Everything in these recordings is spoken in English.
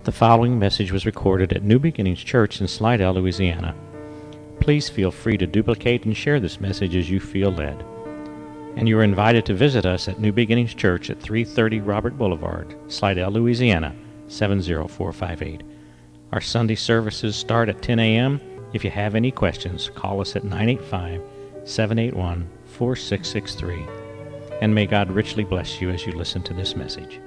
The following message was recorded at New Beginnings Church in Slidell, Louisiana. Please feel free to duplicate and share this message as you feel led. And you are invited to visit us at New Beginnings Church at 330 Robert Boulevard, Slidell, Louisiana, 70458. Our Sunday services start at 10 a.m. If you have any questions, call us at 985-781-4663. And may God richly bless you as you listen to this message.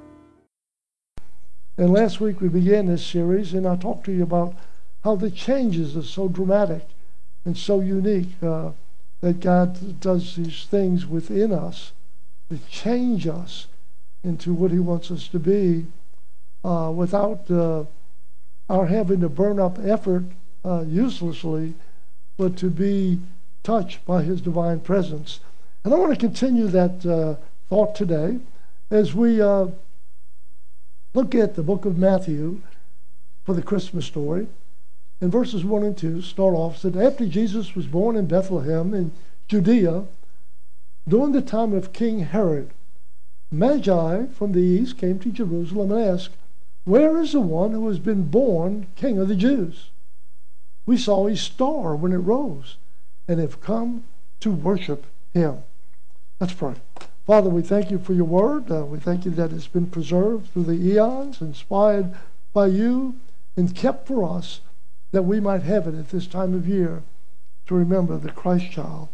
And last week we began this series, and I talked to you about how the changes are so dramatic and so unique, that God does these things within us that change us into what He wants us to be without our having to burn up effort uselessly, but to be touched by His divine presence. And I want to continue that thought today as we look at the book of Matthew for the Christmas story. In verses 1 and 2 start off, said, after Jesus was born in Bethlehem in Judea, during the time of King Herod, Magi from the east came to Jerusalem and asked, where is the one who has been born King of the Jews? We saw his star when it rose and have come to worship him. Let's pray. Father, we thank you for your word. We thank you that it's been preserved through the eons, inspired by you, and kept for us that we might have it at this time of year to remember the Christ child.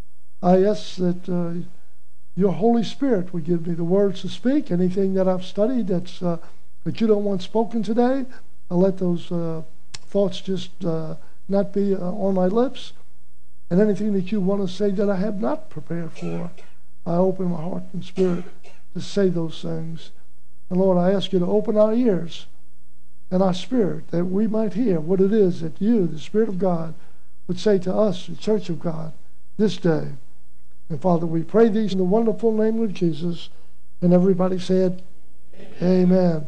I ask that your Holy Spirit would give me the words to speak. Anything that I've studied that you don't want spoken today, I'll let those thoughts just not be on my lips. And anything that you want to say that I have not prepared for, I open my heart and spirit to say those things. And Lord, I ask you to open our ears and our spirit that we might hear what it is that you, the Spirit of God, would say to us, the Church of God, this day. And Father, we pray these in the wonderful name of Jesus. And everybody said, Amen.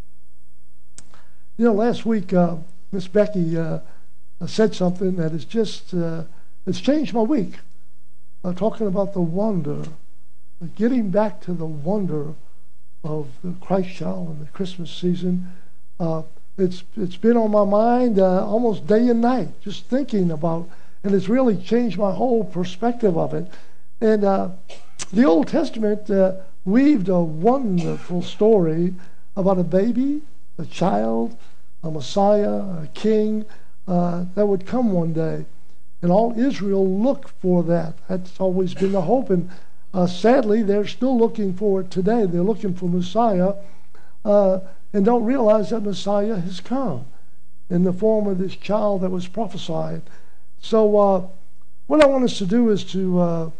You know, last week, Miss Becky said something that has just, it's changed my week. Talking about the wonder, getting back to the wonder of the Christ child in the Christmas season. It's been on my mind almost day and night, just thinking about, and it's really changed my whole perspective of it. And the Old Testament weaved a wonderful story about a baby, a child, a Messiah, a king that would come one day. And all Israel looked for that. That's always been the hope. And sadly, they're still looking for it today. They're looking for Messiah and don't realize that Messiah has come in the form of this child that was prophesied. So what I want us to do is to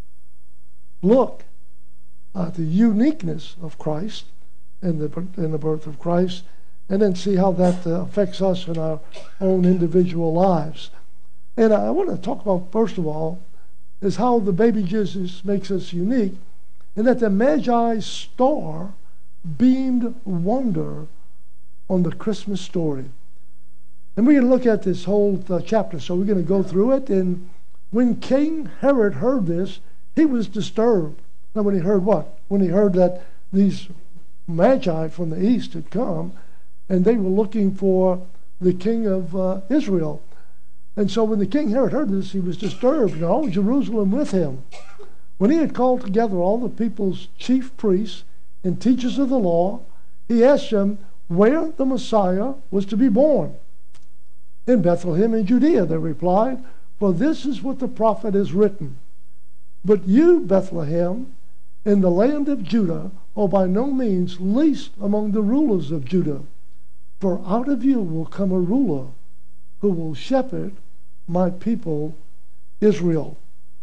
look at the uniqueness of Christ and the birth of Christ, and then see how that affects us in our own individual lives. And I want to talk about, first of all, is how the baby Jesus makes us unique, and that the Magi's star beamed wonder on the Christmas story. And we're going to look at this whole chapter, so we're going to go through it. And when King Herod heard this, he was disturbed. Now, when he heard what? When he heard that these Magi from the east had come, and they were looking for the king of Israel. And so when the King Herod heard this, he was disturbed, and all Jerusalem with him. When he had called together all the people's chief priests and teachers of the law, he asked them where the Messiah was to be born. In Bethlehem in Judea, they replied, for this is what the prophet has written. But you, Bethlehem, in the land of Judah, are by no means least among the rulers of Judah. For out of you will come a ruler who will shepherd my people Israel.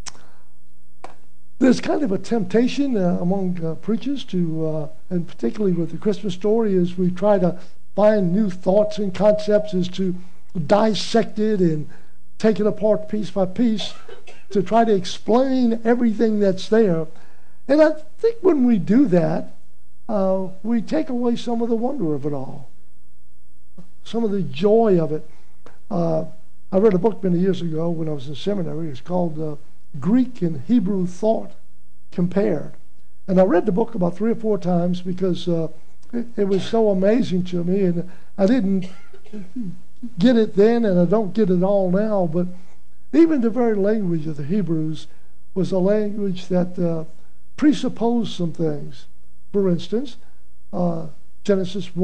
There's kind of a temptation among preachers to, and particularly with the Christmas story, as we try to find new thoughts and concepts, is to dissect it and take it apart piece by piece to try to explain everything that's there. And I think when we do that, we take away some of the wonder of it all, some of the joy of it. I read a book many years ago when I was in seminary. It's called Greek and Hebrew Thought Compared. And I read the book about 3 or 4 times because it was so amazing to me, and I didn't get it then, and I don't get it all now, but even the very language of the Hebrews was a language that presupposed some things. For instance, Genesis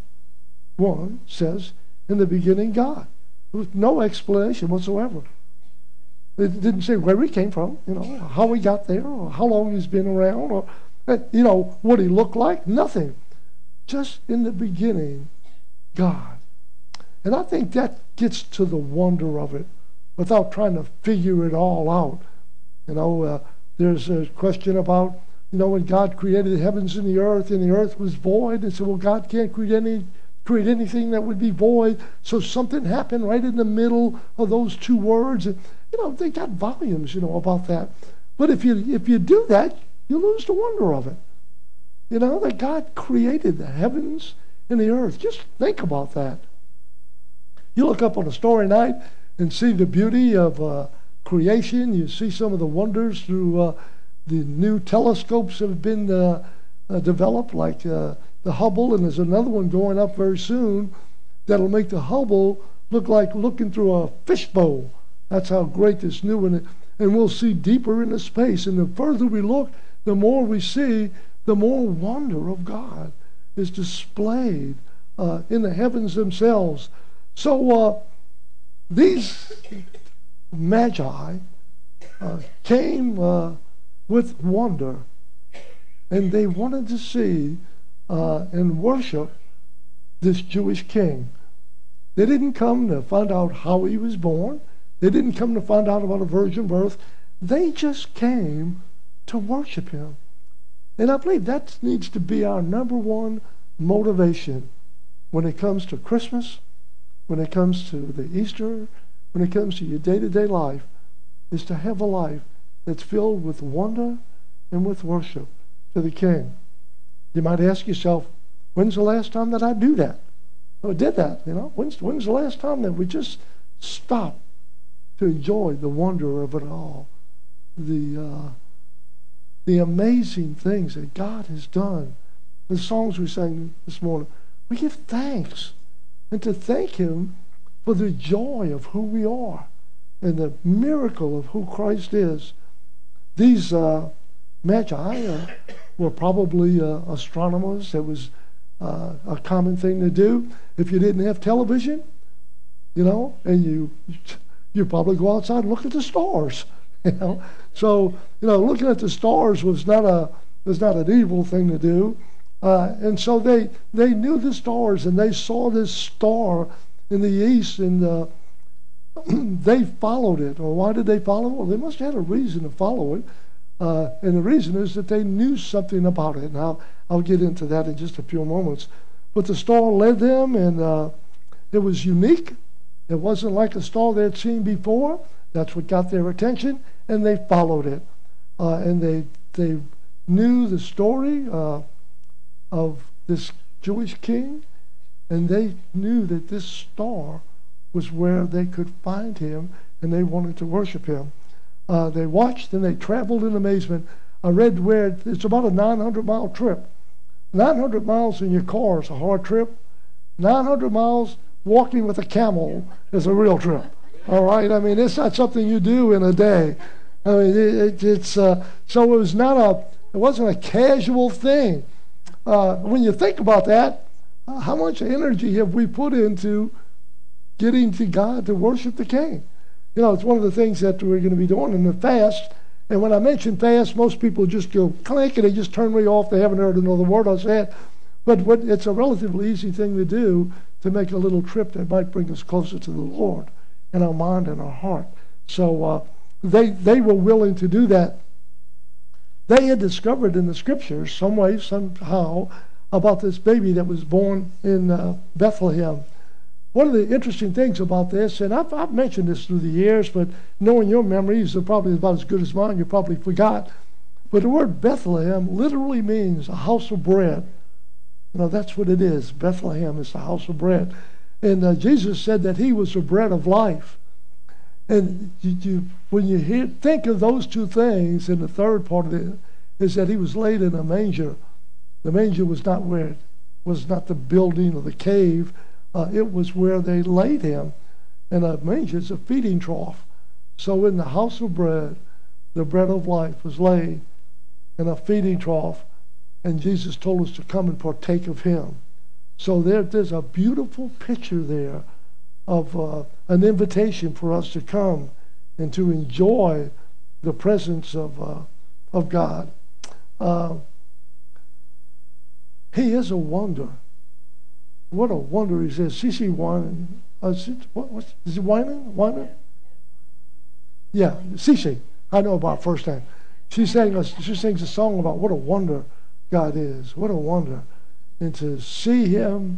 1:1 says, in the beginning God, with no explanation whatsoever. It didn't say where he came from, how he got there, or how long he's been around, or what he looked like. Nothing. Just in the beginning, God. And I think that gets to the wonder of it without trying to figure it all out. There's a question about, when God created the heavens and the earth was void, and so, well, God can't create anything that would be void. So something happened right in the middle of those two words. And, they got volumes, about that. But if you do that, you lose the wonder of it. That God created the heavens and the earth. Just think about that. You look up on a starry night and see the beauty of creation. You see some of the wonders through the new telescopes that have been developed, like the Hubble, and there's another one going up very soon that'll make the Hubble look like looking through a fishbowl. That's how great this new one is. And we'll see deeper into space. And the further we look, the more we see, the more wonder of God is displayed in the heavens themselves. So these magi came with wonder, and they wanted to see and worship this Jewish king. They didn't come to find out how he was born. They didn't come to find out about a virgin birth. They just came to worship him. And I believe that needs to be our number one motivation when it comes to Christmas, when it comes to the Easter, when it comes to your day-to-day life, is to have a life that's filled with wonder and with worship to the King. You might ask yourself, when's the last time that I do that? Or did that? When's the last time that we just stopped to enjoy the wonder of it all? The amazing things that God has done. The songs we sang this morning, we give thanks. And to thank him for the joy of who we are and the miracle of who Christ is. These magi were probably astronomers. It was a common thing to do. If you didn't have television, and you probably go outside and look at the stars. So looking at the stars was not an evil thing to do. And so they knew the stars, and they saw this star in the east, and they followed it. Or why did they follow it? Well, they must have had a reason to follow it. And the reason is that they knew something about it. And I'll get into that in just a few moments. But the star led them, and it was unique. It wasn't like a star they had seen before. That's what got their attention, and they followed it. And they knew the story of this Jewish king, and they knew that this star was where they could find him, and they wanted to worship him. They watched and they traveled in amazement. I read where it's about a 900-mile trip. 900 miles in your car is a hard trip. 900 miles walking with a camel is a real trip. All right? I mean, it's not something you do in a day. I mean, so it wasn't a casual thing. When you think about that, how much energy have we put into getting to God to worship the King? It's one of the things that we're going to be doing in the fast. And when I mention fast, most people just go click and they just turn me off. They haven't heard another word I said. But it's a relatively easy thing to do, to make a little trip that might bring us closer to the Lord in our mind and our heart. So they were willing to do that. They had discovered in the scriptures, some way, somehow, about this baby that was born in Bethlehem. One of the interesting things about this, and I've mentioned this through the years, but knowing your memories are probably about as good as mine, you probably forgot. But the word Bethlehem literally means a house of bread. That's what it is. Bethlehem is the house of bread. And Jesus said that he was the bread of life. And when you think of those two things, and the third part of it is that he was laid in a manger. The manger was not where was not the building of the cave. It was where they laid him. And a manger is a feeding trough. So in the house of bread, the bread of life was laid in a feeding trough, and Jesus told us to come and partake of him. So there's a beautiful picture there of an invitation for us to come and to enjoy the presence of God. He is a wonder. What a wonder he is. C.C. Winan. Is it Winan? Winan? Yeah, C.C. I know about first name. She sings a song about what a wonder God is. What a wonder. And to see him.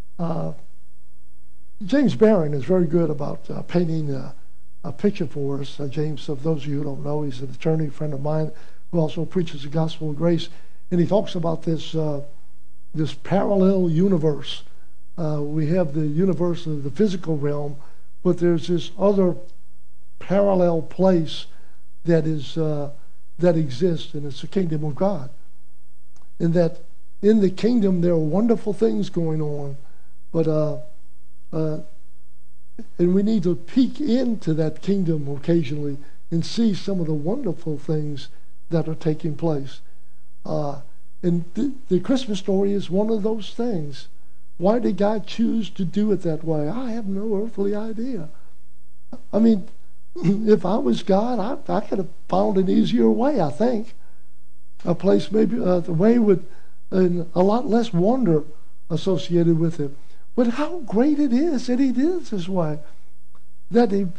James Barron is very good about painting a picture for us. James, of those of you who don't know, he's an attorney friend of mine who also preaches the gospel of grace. And he talks about this parallel universe. We have the universe of the physical realm, but there's this other parallel place that exists, and it's the kingdom of God. And that in the kingdom there are wonderful things going on, but and we need to peek into that kingdom occasionally and see some of the wonderful things that are taking place. And the Christmas story is one of those things. Why did God choose to do it that way? I have no earthly idea. I mean, if I was God, I could have found an easier way, I think. A place maybe the way with a lot less wonder associated with it. But how great it is that he did it this way. That he,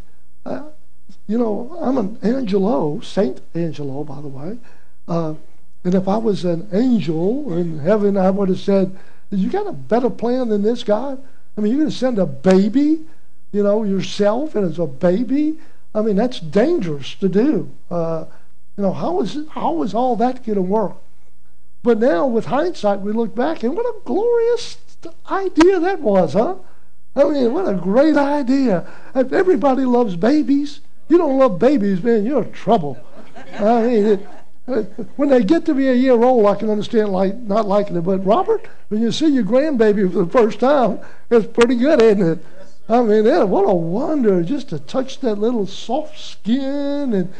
I'm an Angelo, Saint Angelo, by the way. And if I was an angel in heaven, I would have said, you got a better plan than this, God? I mean, you're going to send a baby, yourself, and as a baby? I mean, that's dangerous to do. How is all that going to work? But now, with hindsight, we look back, and what a glorious idea that was, huh? I mean, what a great idea. If everybody loves babies, you don't love babies, man, you're in trouble. I mean, when they get to be a year old, I can understand not liking it. But Robert, when you see your grandbaby for the first time, it's pretty good, isn't it? I mean, what a wonder just to touch that little soft skin and,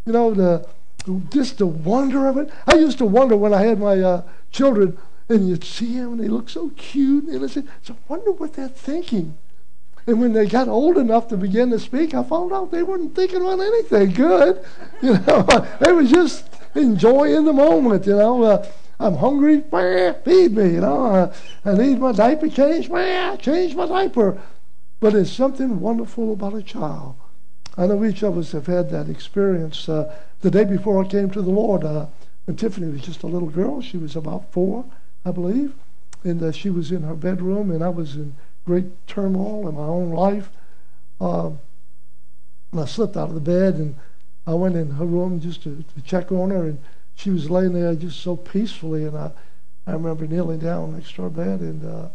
just the wonder of it. I used to wonder when I had my children, and you'd see them, and they look so cute and innocent. So I wonder what they're thinking. And when they got old enough to begin to speak, I found out they weren't thinking about anything good. They were just enjoying the moment. I'm hungry, feed me. I need my diaper changed, change my diaper. But there's something wonderful about a child. I know each of us have had that experience. The day before I came to the Lord, when Tiffany was just a little girl, she was about 4, I believe, and she was in her bedroom, and I was in great turmoil in my own life. And I slipped out of the bed, and I went in her room just to check on her, and she was laying there just so peacefully, and I remember kneeling down next to her bed, and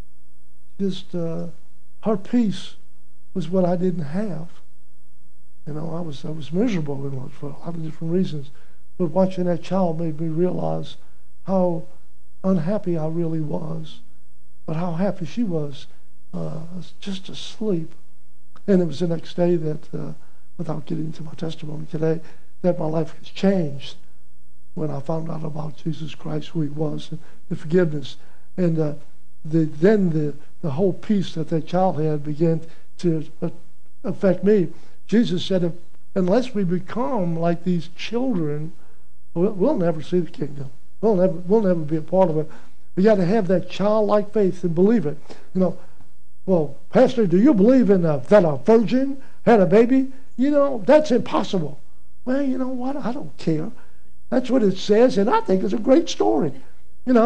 her peace was what I didn't have. I was miserable for a lot of different reasons, but watching that child made me realize how unhappy I really was, but how happy she was, just asleep. And it was the next day that, without getting into my testimony today, that my life has changed when I found out about Jesus Christ, who he was, and the forgiveness. And then the whole peace that child had began to affect me. Jesus said, unless we become like these children, we'll never see the kingdom. We'll never be a part of it. We got to have that childlike faith and believe it. Well, Pastor, do you believe in that a virgin had a baby? That's impossible. Well, you know what? I don't care. That's what it says, and I think it's a great story. And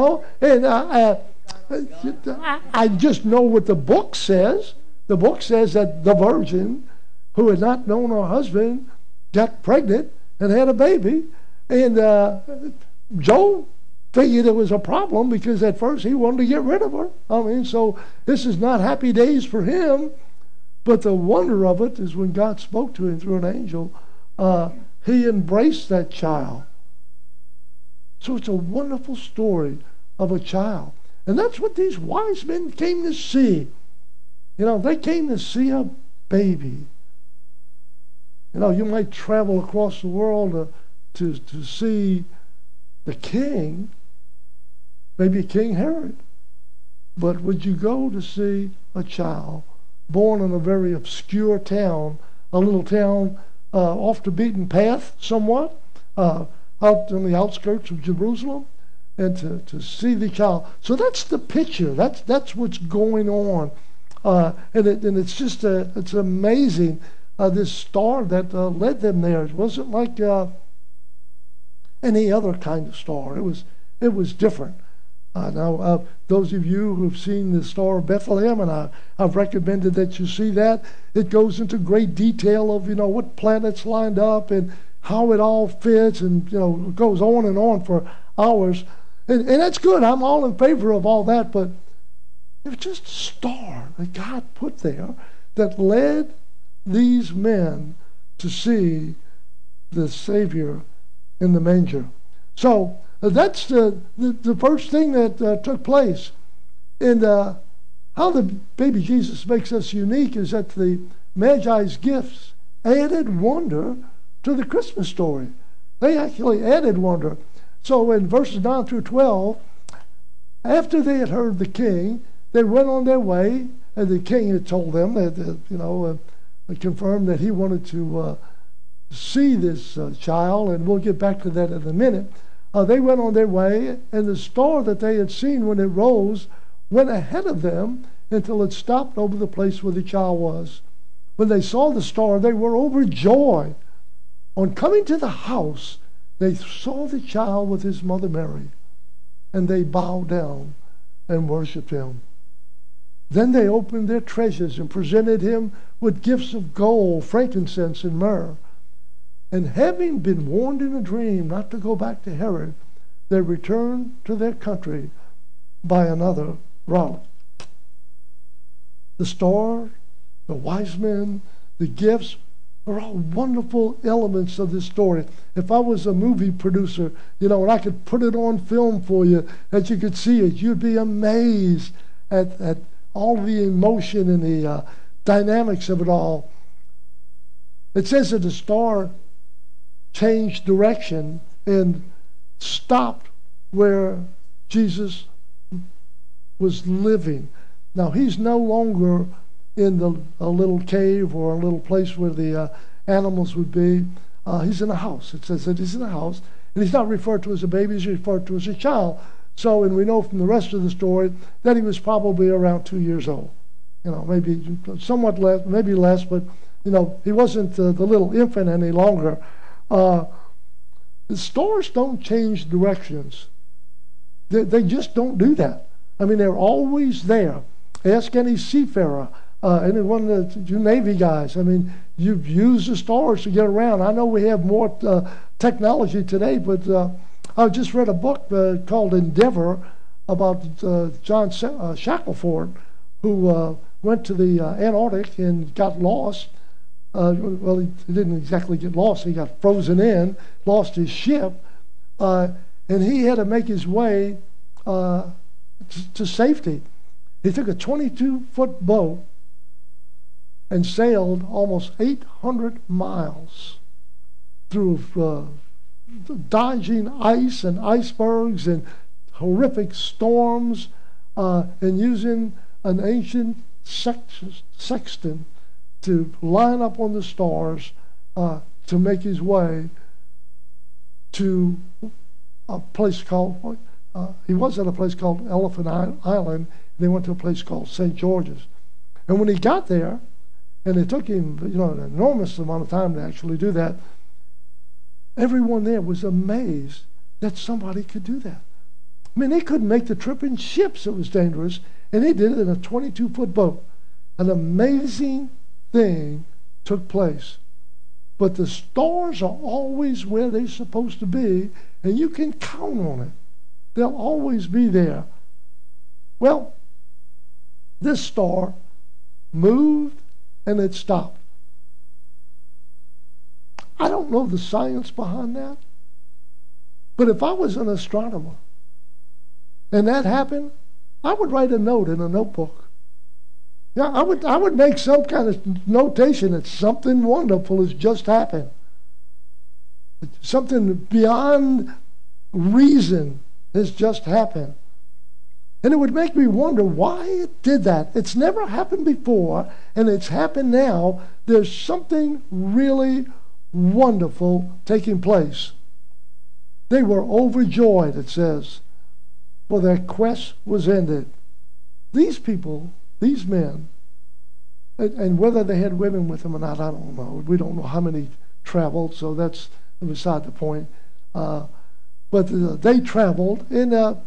I just know what the book says. The book says that the virgin who had not known her husband got pregnant and had a baby. And Job figured it was a problem because at first he wanted to get rid of her. So this is not happy days for him. But the wonder of it is when God spoke to him through an angel, he embraced that child. So it's a wonderful story of a child. And that's what these wise men came to see. They came to see a baby. You might travel across the world to see the king, maybe King Herod. But would you go to see a child born in a very obscure town, a little town off the beaten path somewhat, out on the outskirts of Jerusalem, and to see the child? So that's the picture. That's what's going on. And it's just it's amazing, this star that led them there. It wasn't like any other kind of star. It was different. Now, those of you who have seen the Star of Bethlehem, and I've recommended that you see that, it goes into great detail of what planets lined up and how it all fits, and it goes on and on for hours, and that's good. I'm all in favor of all that, but it was just a star that God put there that led these men to see the Savior in the manger. So that's the first thing that took place. And how the baby Jesus makes us unique is that the Magi's gifts added wonder to the Christmas story. They actually added wonder. So in verses 9 through 12, after they had heard the king, they went on their way, and the king had told them that, confirmed that he wanted to see this child, and we'll get back to that in a minute. They went on their way, and the star that they had seen when it rose went ahead of them until it stopped over the place where the child was. When they saw the star, they were overjoyed. On coming to the house, they saw the child with his mother Mary, and they bowed down and worshipped him. Then they opened their treasures and presented him with gifts of gold, frankincense, and myrrh. And having been warned in a dream not to go back to Herod, they returned to their country by another route. The star, the wise men, the gifts are all wonderful elements of this story. If I was a movie producer, and I could put it on film for you, that you could see it, you'd be amazed at all the emotion and the dynamics of it all. It says that the star changed direction and stopped where Jesus was living. Now, he's no longer in a little cave or a little place where the animals would be. He's in a house. It says that he's in a house, and he's not referred to as a baby, he's referred to as a child. So, and we know from the rest of the story that he was probably around 2 years old. Maybe somewhat less, maybe less, but, he wasn't the little infant any longer. The stars don't change directions. They just don't do that. They're always there. Ask any seafarer, anyone of you Navy guys. You've used the stars to get around. I know we have more technology today, but I just read a book called Endeavor about John Shackelford, who went to the Antarctic and got lost. Well, he didn't exactly get lost. He got frozen in, lost his ship, and he had to make his way to safety. He took a 22-foot boat and sailed almost 800 miles through dodging ice and icebergs and horrific storms, and using an ancient sextant to line up on the stars to make his way to a place called, he was at a place called Elephant Island, and they went to a place called St. George's. And when he got there, and it took him an enormous amount of time to actually do that, everyone there was amazed that somebody could do that. They couldn't make the trip in ships. It was dangerous, and he did it in a 22-foot boat. An amazing thing took place. But the stars are always where they're supposed to be, and you can count on it. They'll always be there. Well, this star moved and it stopped. I don't know the science behind that, but if I was an astronomer and that happened, I would write a note in a notebook. Yeah, I would make some kind of notation that something wonderful has just happened. Something beyond reason has just happened. And it would make me wonder why it did that. It's never happened before, and it's happened now. There's something really wonderful taking place. They were overjoyed, it says, for their quest was ended. These people, these men, and whether they had women with them or not, I don't know. We don't know how many traveled, so that's beside the point. But they traveled in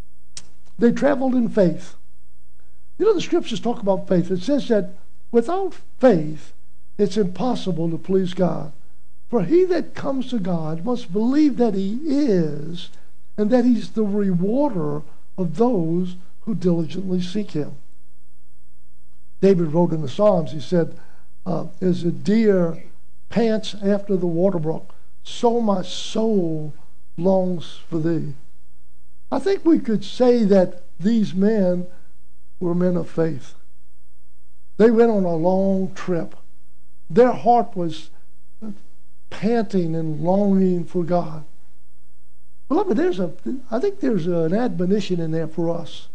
faith. You know, the scriptures talk about faith. It says that without faith, it's impossible to please God. For he that comes to God must believe that he is, and that he's the rewarder of those who diligently seek him. David wrote in the Psalms, he said, as a deer pants after the water brook, so my soul longs for thee. I think we could say that these men were men of faith. They went on a long trip. Their heart was panting and longing for God. Beloved, I think there's an admonition in there for us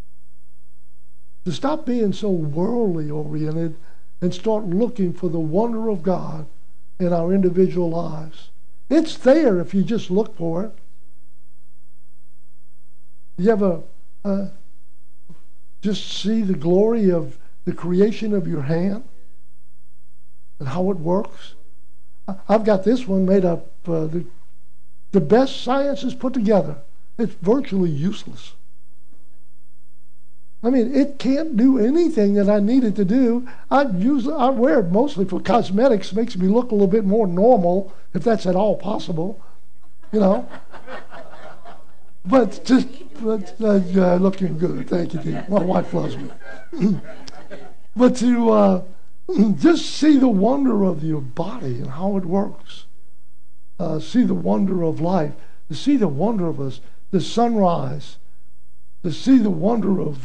to stop being so worldly oriented and start looking for the wonder of God in our individual lives. It's there if you just look for it. You ever just see the glory of the creation of your hand and how it works? I've got this one made up. The best science is put together. It's virtually useless. I mean, it can't do anything that I need it to do. I wear it mostly for cosmetics. It makes me look a little bit more normal, if that's at all possible, you know. But looking good. Thank you, dear. My wife loves me. But to just see the wonder of your body and how it works. See the wonder of life. To see the wonder of us, the sunrise. To see the wonder of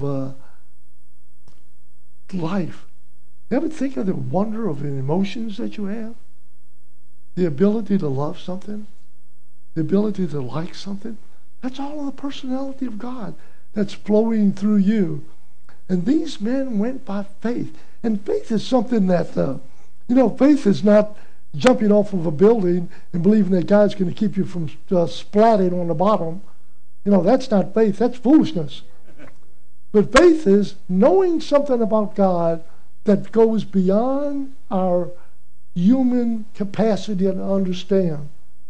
life. You ever think of the wonder of the emotions that you have? The ability to love something? The ability to like something? That's all of the personality of God that's flowing through you. And these men went by faith. And faith is something that, faith is not jumping off of a building and believing that God's going to keep you from splatting on the bottom. You know, that's not faith. That's foolishness. But faith is knowing something about God that goes beyond our human capacity to understand.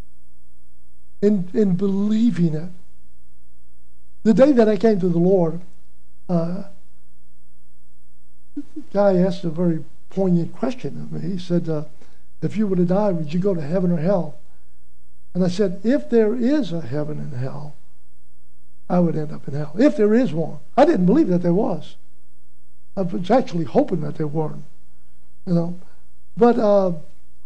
In believing it. The day that I came to the Lord, a guy asked a very poignant question of me. He said, if you were to die, would you go to heaven or hell? And I said, if there is a heaven and hell, I would end up in hell. If there is one. I didn't believe that there was. I was actually hoping that there weren't. You know. But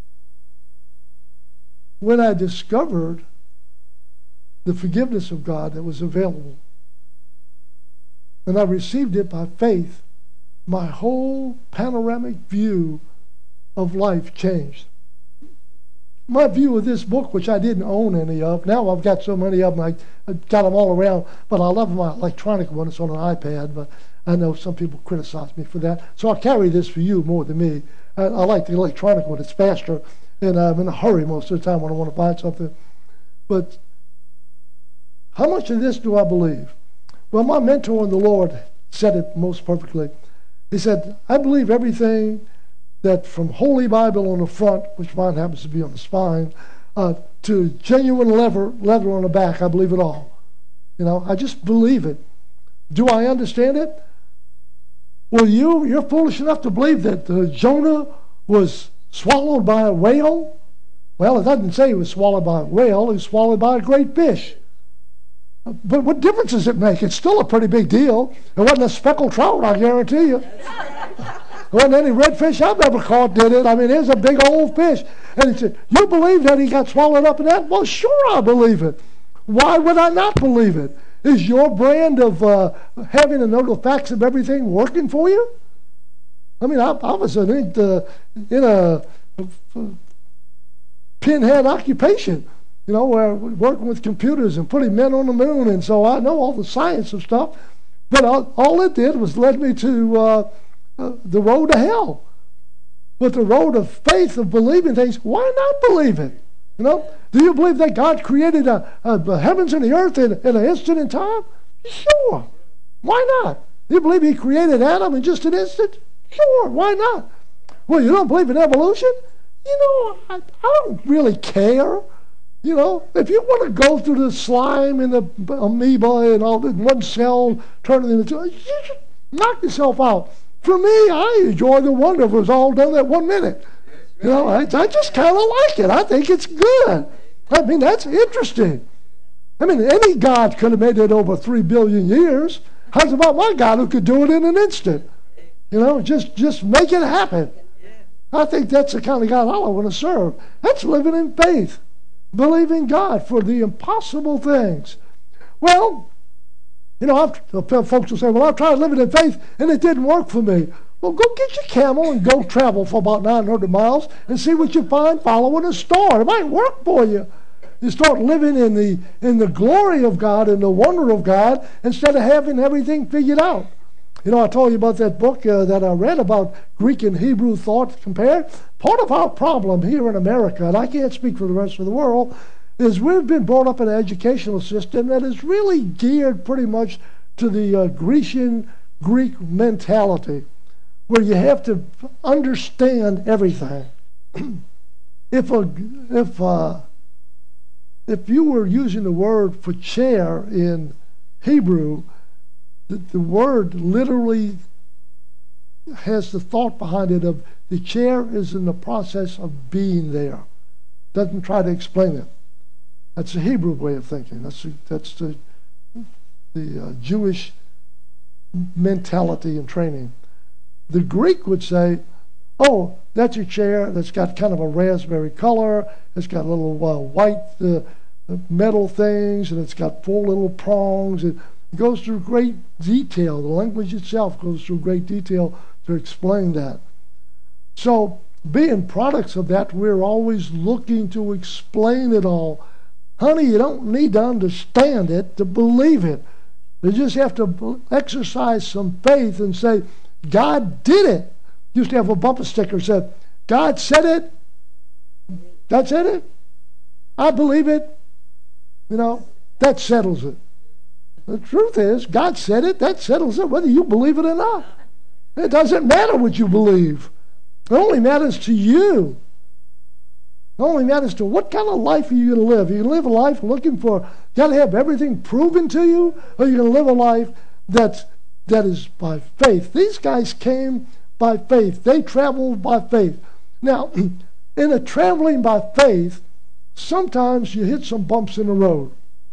when I discovered the forgiveness of God that was available, and I received it by faith, my whole panoramic view of life changed. My view of this book, which I didn't own any of, now I've got so many of them, I got them all around, but I love my electronic one. It's on an iPad, but I know some people criticize me for that. So I carry this for you more than me. I like the electronic one. It's faster, and I'm in a hurry most of the time when I want to find something. But how much of this do I believe? Well, my mentor in the Lord said it most perfectly. He said, I believe everything that from Holy Bible on the front, which mine happens to be on the spine, to genuine leather on the back, I believe it all. You know, I just believe it. Do I understand it? Well, you're foolish enough to believe that Jonah was swallowed by a whale? Well, it doesn't say he was swallowed by a whale. He was swallowed by a great fish. But what difference does it make? It's still a pretty big deal. It wasn't a speckled trout, I guarantee you. There wasn't any redfish I've ever caught did it. I mean, it's a big old fish. And he said, you believe that he got swallowed up in that? Well, sure I believe it. Why would I not believe it? Is your brand of having to know the facts of everything working for you? I mean, I was in a pinhead occupation, where we're working with computers and putting men on the moon, and so I know all the science of stuff. But all it did was led me to the road to hell. But the road of faith, of believing things, why not believe it? Do you believe that God created the heavens and the earth in an instant in time? Sure. Why not? Do you believe he created Adam in just an instant? Sure. Why not? Well, you don't believe in evolution? I don't really care. If you want to go through the slime and the amoeba and all the one cell turning into, you should knock yourself out. For me, I enjoy the wonder if it was all done that 1 minute. I just kind of like it. I think it's good. I mean, that's interesting. I mean, any God could have made it over 3 billion years. How's about my God who could do it in an instant? Just make it happen. I think that's the kind of God I want to serve. That's living in faith, believing God for the impossible things. Well, folks will say, well, I've tried living in faith and it didn't work for me. Well, go get your camel and go travel for about 900 miles and see what you find following a star. It might work for you. You start living in the glory of God and the wonder of God instead of having everything figured out. I told you about that book that I read about Greek and Hebrew thought compared. Part of our problem here in America, and I can't speak for the rest of the world, is we've been brought up in an educational system that is really geared pretty much to the Grecian Greek mentality, where you have to understand everything. If you were using the word for chair in Hebrew, the word literally has the thought behind it of the chair is in the process of being there. Doesn't try to explain it. That's the Hebrew way of thinking. That's the Jewish mentality and training. The Greek would say, oh, that's a chair that's got kind of a raspberry color. It's got little white metal things, and it's got 4 little prongs. It goes through great detail. The language itself goes through great detail to explain that. So, being products of that, we're always looking to explain it all. Honey, you don't need to understand it to believe it. You just have to exercise some faith and say, God did it. Used to have a bumper sticker that said, God said it. God said it. I believe it. That settles it. The truth is, God said it. That settles it, whether you believe it or not. It doesn't matter what you believe. It only matters to you. It only matters to what kind of life are you going to live. Are you going to live a life looking for, got to have everything proven to you? Or are you going to live a life that is by faith? These guys came by faith. They traveled by faith. Now, in a traveling by faith, sometimes you hit some bumps in the road.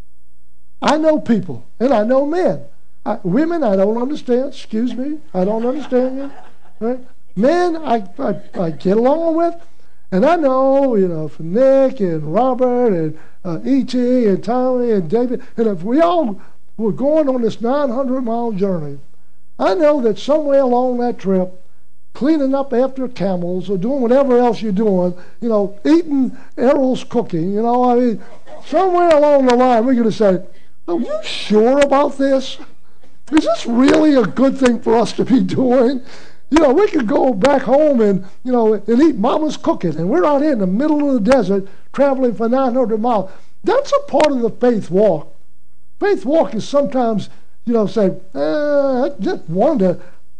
I know people, and I know men. Women, I don't understand. Excuse me. I don't understand you. Right? Men, I get along with. And I know, for Nick and Robert and E.T. and Tommy and David, and if we all were going on this 900-mile journey, I know that somewhere along that trip, cleaning up after camels or doing whatever else you're doing, eating Errol's cooking, somewhere along the line, we're going to say, are you sure about this? Is this really a good thing for us to be doing? We could go back home and eat Mama's cooking, and we're out here in the middle of the desert traveling for 900 miles. That's a part of the faith walk. Faith walk is sometimes, say, I just wonder,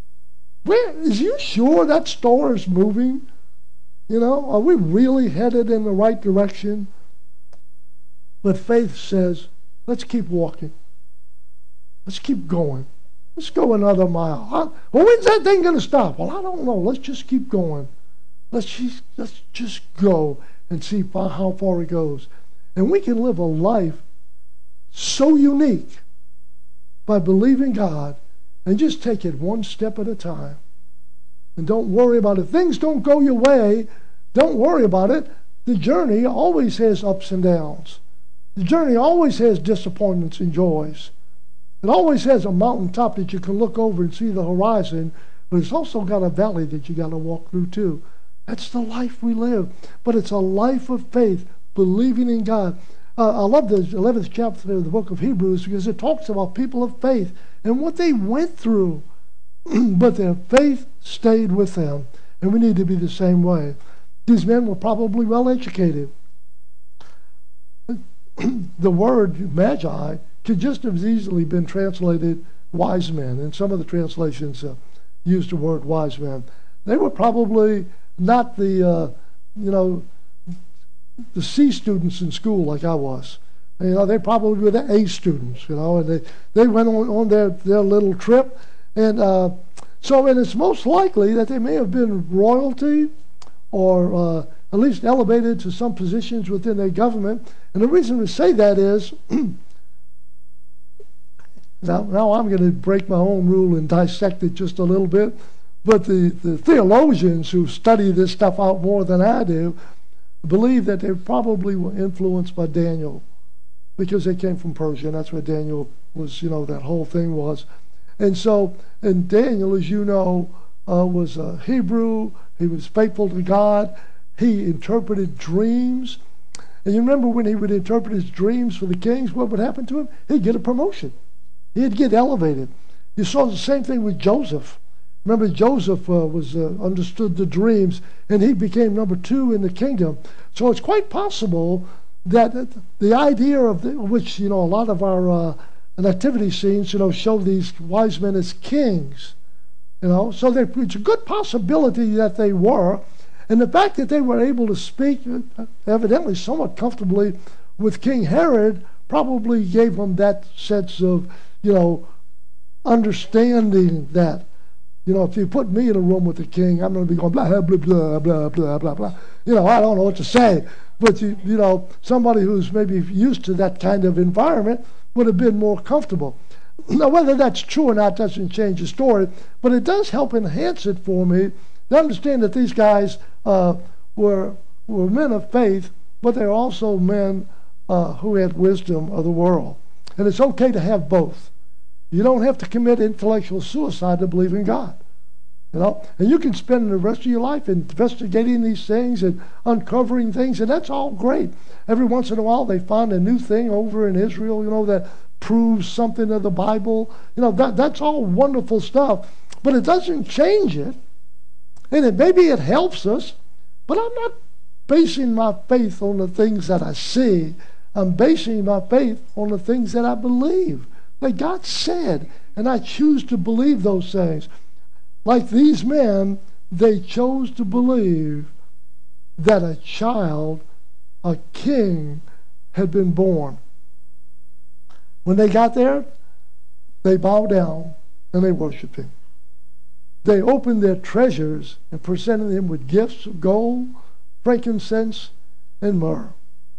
is you sure that store is moving? Are we really headed in the right direction? But faith says, let's keep walking. Let's keep going. Let's go another mile. Well, when's that thing going to stop? Well, I don't know. Let's just keep going. Let's just go and see how far it goes. And we can live a life so unique by believing God and just take it one step at a time. And don't worry about it. Things don't go your way. Don't worry about it. The journey always has ups and downs. The journey always has disappointments and joys. It always has a mountaintop that you can look over and see the horizon, but it's also got a valley that you got to walk through too. That's the life we live. But it's a life of faith, believing in God. I love the 11th chapter of the book of Hebrews because it talks about people of faith and what they went through. But their faith stayed with them. And we need to be the same way. These men were probably well educated. The word magi could just as easily been translated wise men. And some of the translations used the word wise men. They were probably not the C students in school like I was. They probably were the A students, and they went on their little trip. And and it's most likely that they may have been royalty or at least elevated to some positions within their government. And the reason we say that is, now I'm going to break my own rule and dissect it just a little bit, but the theologians who study this stuff out more than I do believe that they probably were influenced by Daniel because they came from Persia, and that's where Daniel was, that whole thing was. And Daniel, as you know, was a Hebrew. He was faithful to God. He interpreted dreams. And you remember when he would interpret his dreams for the kings, what would happen to him? He'd get a promotion. He'd get elevated. You saw the same thing with Joseph. Remember, Joseph understood the dreams, and he became number 2 in the kingdom. So it's quite possible that the idea of which a lot of our nativity scenes show these wise men as kings. So it's a good possibility that they were, and the fact that they were able to speak evidently somewhat comfortably with King Herod probably gave them that sense of understanding that. If you put me in a room with the king, I'm going to be going blah, blah, blah, blah, blah, blah, blah. I don't know what to say. But, somebody who's maybe used to that kind of environment would have been more comfortable. Now, whether that's true or not doesn't change the story, but it does help enhance it for me to understand that these guys were men of faith, but they're also men who had wisdom of the world. And it's okay to have both. You don't have to commit intellectual suicide to believe in God. And you can spend the rest of your life investigating these things and uncovering things, and that's all great. Every once in a while they find a new thing over in Israel, that proves something of the Bible. That's all wonderful stuff, but it doesn't change it. And maybe it helps us, but I'm not basing my faith on the things that I see. I'm basing my faith on the things that I believe, that God said, and I choose to believe those things. Like these men, they chose to believe that a child, a king, had been born. When they got there, they bowed down and they worshiped him. They opened their treasures and presented him with gifts of gold, frankincense, and myrrh.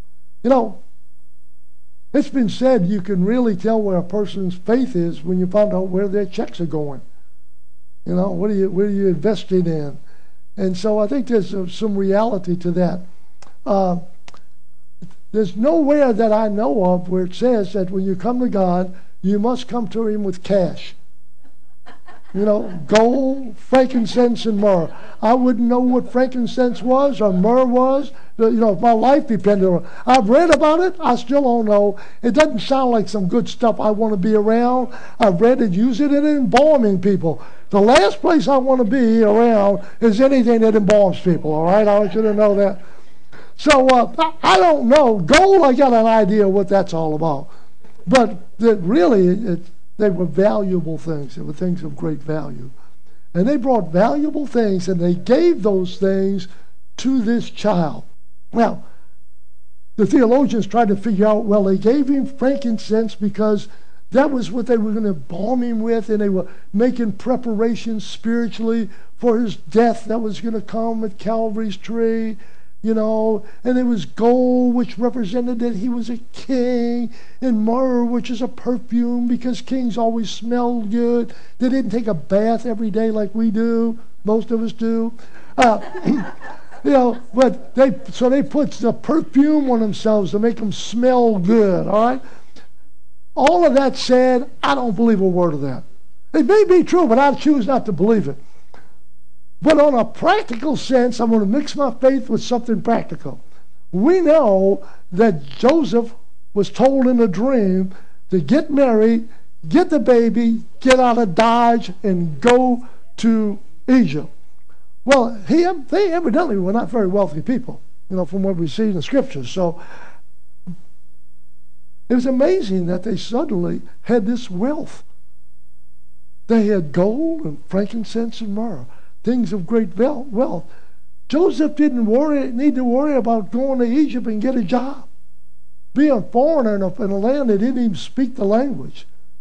It's been said you can really tell where a person's faith is when you find out where their checks are going. What are you investing in? And so I think there's some reality to that. There's nowhere that I know of where it says that when you come to God, you must come to him with cash. Gold, frankincense, and myrrh. I wouldn't know what frankincense was or myrrh was, if my life depended on it. I've read about it. I still don't know. It doesn't sound like some good stuff I want to be around. I've read it, use it in embalming people. The last place I want to be around is anything that embalms people, all right? I want you to know that. So I don't know. Gold, I got an idea what that's all about. But they were valuable things. They were things of great value. And they brought valuable things, and they gave those things to this child. Now, the theologians tried to figure out, well, they gave him frankincense because that was what they were going to embalm him with, and they were making preparations spiritually for his death that was going to come at Calvary's tree. And it was gold, which represented that he was a king, and myrrh, which is a perfume, because kings always smelled good. They didn't take a bath every day like we do. Most of us do. But they put the perfume on themselves to make them smell good, all right? all of that said, I don't believe a word of that. It may be true, but I choose not to believe it. But on a practical sense, I'm going to mix my faith with something practical. We know that Joseph was told in a dream to get married, get the baby, get out of Dodge, and go to Egypt. Well, they evidently were not very wealthy people, from what we see in the scriptures. So it was amazing that they suddenly had this wealth. They had gold and frankincense and myrrh, things of great wealth. Joseph didn't need to worry about going to Egypt and get a job. Being a foreigner in a land that didn't even speak the language.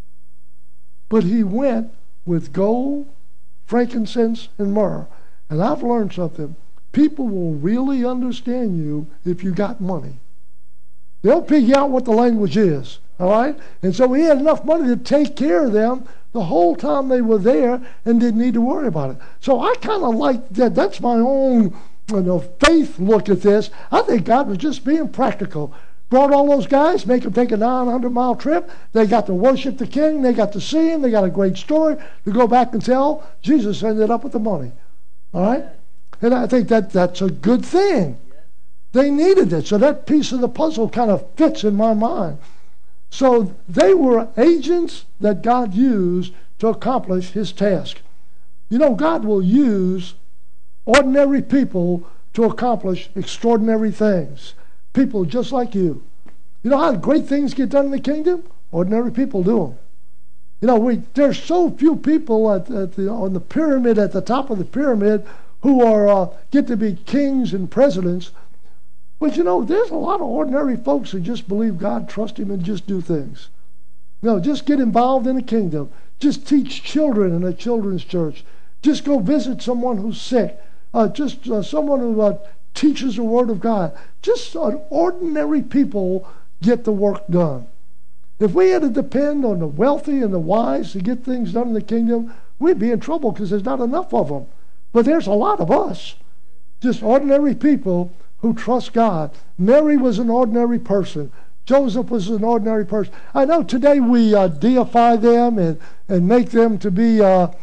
But he went with gold, frankincense, and myrrh. And I've learned something. People will really understand you if you got money. They'll figure out what the language is. All right? And so he had enough money to take care of them the whole time they were there and didn't need to worry about it. So I kind of like that. That's my own faith look at this. I think God was just being practical. Brought all those guys, make them take a 900-mile trip. They got to worship the king. They got to see him. They got a great story to go back and tell. Jesus ended up with the money. All right? And I think that's a good thing. They needed it. So that piece of the puzzle kind of fits in my mind. So they were agents that God used to accomplish his task. God will use ordinary people to accomplish extraordinary things. People just like you. You know how great things get done in the kingdom? Ordinary people do them. There's so few people on the pyramid, at the top of the pyramid, who get to be kings and presidents. But there's a lot of ordinary folks who just believe God, trust him, and just do things. Just get involved in the kingdom. Just teach children in a children's church. Just go visit someone who's sick. Someone who teaches the Word of God. Just ordinary people get the work done. If we had to depend on the wealthy and the wise to get things done in the kingdom, we'd be in trouble because there's not enough of them. But there's a lot of us. Just ordinary people who trust God. Mary was an ordinary person. Joseph was an ordinary person. I know today we deify them and make them to be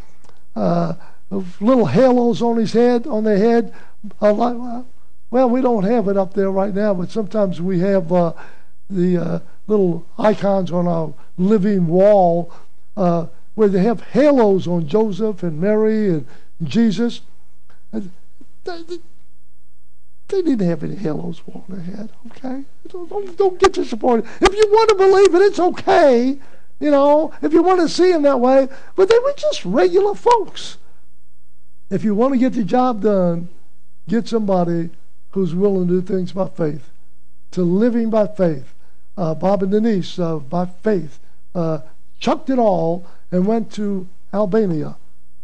little halos on their head. Well, we don't have it up there right now, but sometimes we have the little icons on our living wall where they have halos on Joseph and Mary and Jesus. They didn't have any halos on their head, okay? Don't get disappointed. If you want to believe it, it's okay, if you want to see them that way. But they were just regular folks. If you want to get the job done, get somebody who's willing to do things by faith, to living by faith. Bob and Denise, by faith, chucked it all and went to Albania.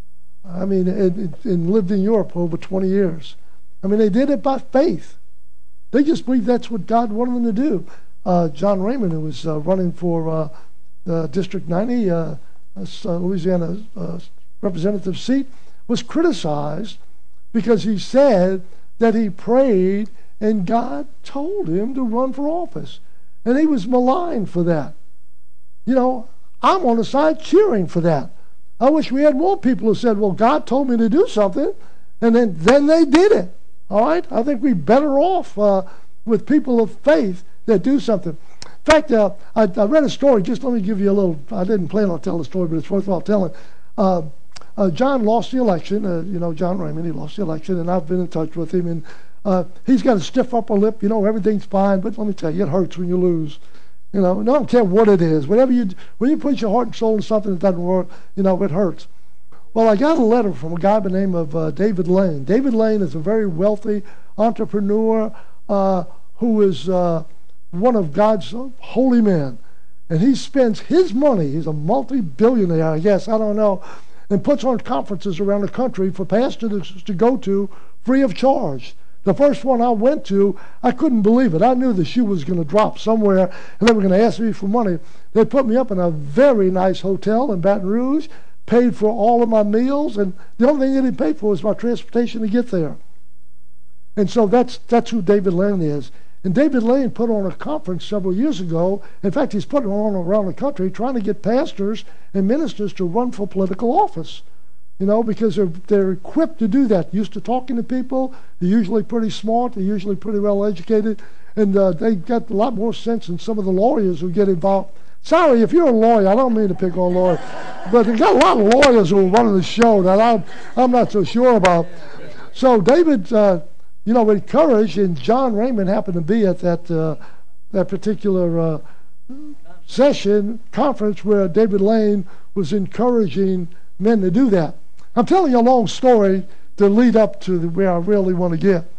And lived in Europe for over 20 years. They did it by faith. They just believed that's what God wanted them to do. John Raymond, who was running for District 90, Louisiana representative seat, was criticized because he said that he prayed and God told him to run for office. And he was maligned for that. I'm on the side cheering for that. I wish we had more people who said, well, God told me to do something, and then they did it. All right? I think we're better off with people of faith that do something. In fact, I read a story. Just let me give you a little. I didn't plan on telling the story, but it's worthwhile telling. John lost the election. John Raymond, he lost the election, and I've been in touch with him. And he's got a stiff upper lip. Everything's fine, but let me tell you, it hurts when you lose. I don't care what it is. When you put your heart and soul in something that doesn't work, it hurts. Well, I got a letter from a guy by the name of David Lane. David Lane is a very wealthy entrepreneur who is one of God's holy men. And he spends his money, he's a multi-billionaire, I guess, I don't know, and puts on conferences around the country for pastors to go to free of charge. The first one I went to, I couldn't believe it. I knew the shoe was going to drop somewhere, and they were going to ask me for money. They put me up in a very nice hotel in Baton Rouge, paid for all of my meals, and the only thing they didn't pay for was my transportation to get there. And so that's who David Lane is. And David Lane put on a conference several years ago. In fact, he's putting on around the country trying to get pastors and ministers to run for political office. Because they're equipped to do that. Used to talking to people. They're usually pretty smart. They're usually pretty well educated. And they got a lot more sense than some of the lawyers who get involved. Sorry, if you're a lawyer, I don't mean to pick on lawyers, but they got a lot of lawyers who are running the show that I'm not so sure about. So David, encouraged, and John Raymond happened to be at that particular conference where David Lane was encouraging men to do that. I'm telling you a long story to lead up to where I really want to get.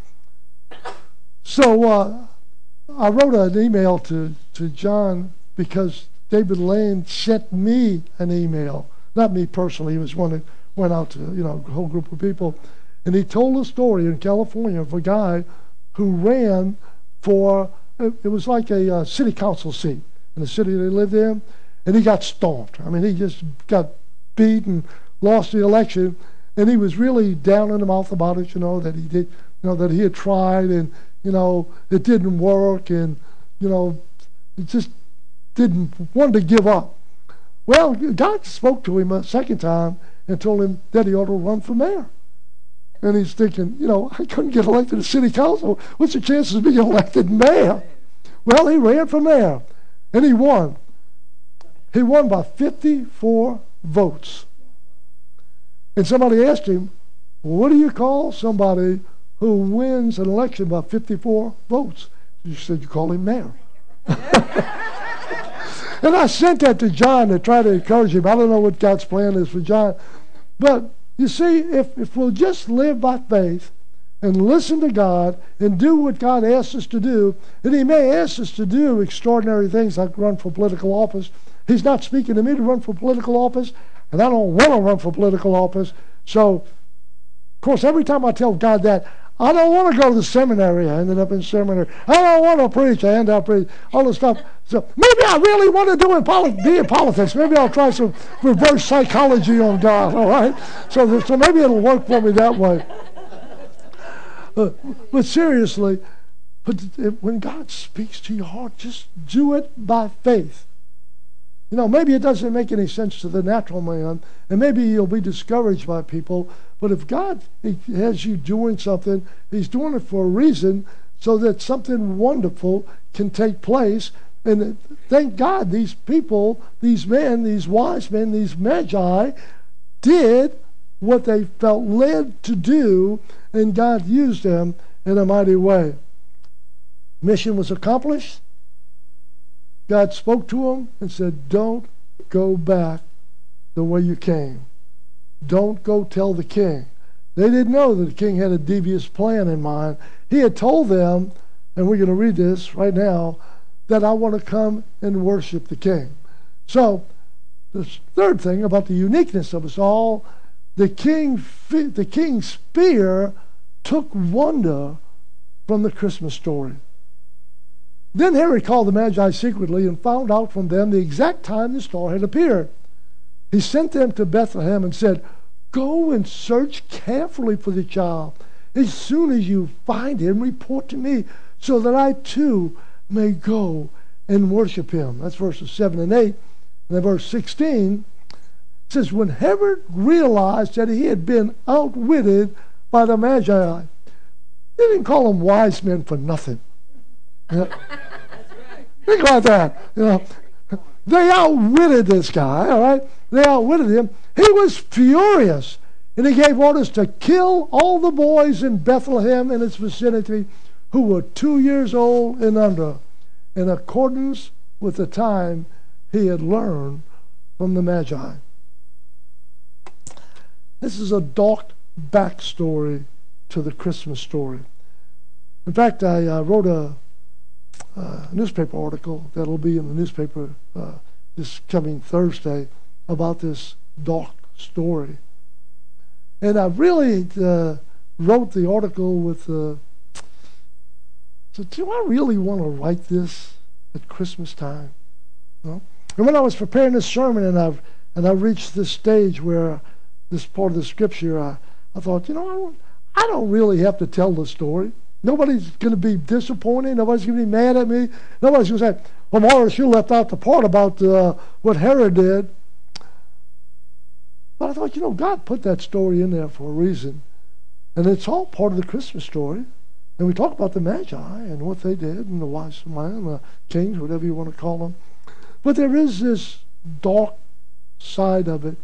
So I wrote an email to John because David Lane sent me an email. Not me personally. He was one that went out to a whole group of people. And he told a story in California of a guy who ran for, it was like a city council seat in the city they lived in, and he got stomped. I mean, he just got beat and lost the election, and he was really down in the mouth about it, that he did, that he had tried, and, it didn't work, and, it just didn't want to give up. Well, God spoke to him a second time and told him that he ought to run for mayor. And he's thinking, I couldn't get elected to city council. What's the chances of being elected mayor? Well, he ran for mayor, and he won. He won by 54 votes. And somebody asked him, what do you call somebody who wins an election by 54 votes? He said, you call him mayor. And I sent that to John to try to encourage him. I don't know what God's plan is for John. But you see, if we'll just live by faith and listen to God and do what God asks us to do, and he may ask us to do extraordinary things like run for political office. He's not speaking to me to run for political office, and I don't want to run for political office. So, of course, every time I tell God that, I don't want to go to the seminary. I ended up in seminary. I don't want to preach. I end up preaching. All this stuff. So maybe I really want to be in politics. Maybe I'll try some reverse psychology on God. All right. So maybe it'll work for me that way. But seriously, when God speaks to your heart, just do it by faith. Maybe it doesn't make any sense to the natural man, and maybe you'll be discouraged by people. But if God has you doing something, he's doing it for a reason so that something wonderful can take place. And thank God these people, these men, these wise men, these magi did what they felt led to do, and God used them in a mighty way. Mission was accomplished. God spoke to them and said, don't go back the way you came. Don't go tell the king. They didn't know that the king had a devious plan in mind. He had told them, and we're going to read this right now, that I want to come and worship the king. So, the third thing about the uniqueness of us all, the king's spear took wonder from the Christmas story. Then Herod called the Magi secretly and found out from them the exact time the star had appeared. He sent them to Bethlehem and said, go and search carefully for the child. As soon as you find him, report to me, so that I too may go and worship him. That's verses 7 and 8. And then verse 16 says, when Herod realized that he had been outwitted by the Magi, they didn't call them wise men for nothing. Think about that. They outwitted this guy, all right? They outwitted him. He was furious, and he gave orders to kill all the boys in Bethlehem and its vicinity who were 2 years old and under, in accordance with the time he had learned from the Magi. This is a dark backstory to the Christmas story. In fact, I wrote a newspaper article that'll be in the newspaper this coming Thursday about this dark story. And I really wrote the article with so do I really want to write this at Christmas time? No? And when I was preparing this sermon and I reached this stage where this part of the scripture, I thought, I don't really have to tell the story. Nobody's going to be disappointed. Nobody's going to be mad at me. Nobody's going to say, well, Morris, you left out the part about what Herod did. But I thought, God put that story in there for a reason. And it's all part of the Christmas story. And we talk about the Magi and what they did, and the wise men, the kings, whatever you want to call them. But there is this dark side of it.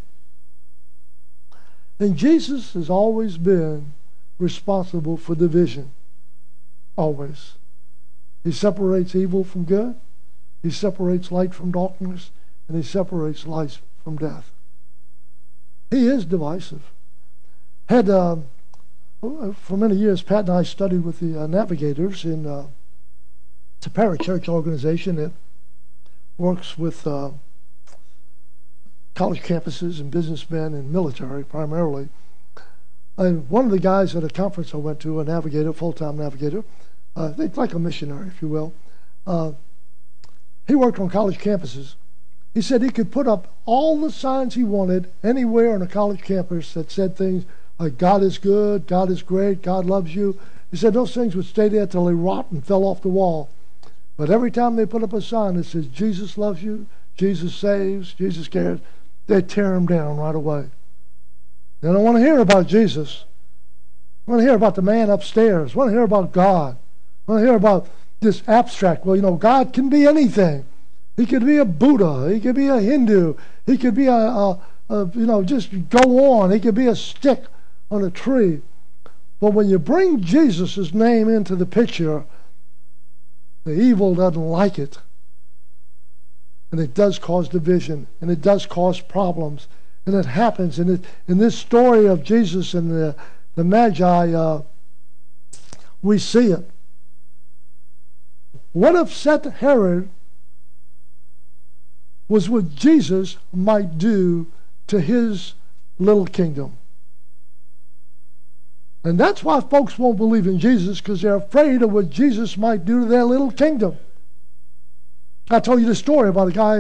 And Jesus has always been responsible for division. Always. He separates evil from good. He separates light from darkness. And he separates life from death. He is divisive. For many years, Pat and I studied with the Navigators in it's a parachurch organization that works with college campuses and businessmen and military primarily. And one of the guys at a conference I went to, a navigator, full-time navigator, like a missionary, if you will, he worked on college campuses. He said he could put up all the signs he wanted anywhere on a college campus that said things like God is good, God is great, God loves you. He said those things would stay there till they rot and fell off the wall. But every time they put up a sign that says Jesus loves you, Jesus saves, Jesus cares, they'd tear them down right away. They don't want to hear about Jesus. They want to hear about the man upstairs. They want to hear about God. They want to hear about this abstract. Well, God can be anything. He could be a Buddha. He could be a Hindu. He could be just go on. He could be a stick on a tree. But when you bring Jesus' name into the picture, the evil doesn't like it. And it does cause division. And it does cause problems. And it happens. And in this story of Jesus and the Magi, we see it. What upset Herod was what Jesus might do to his little kingdom. And that's why folks won't believe in Jesus, because they're afraid of what Jesus might do to their little kingdom. I told you the story about a guy,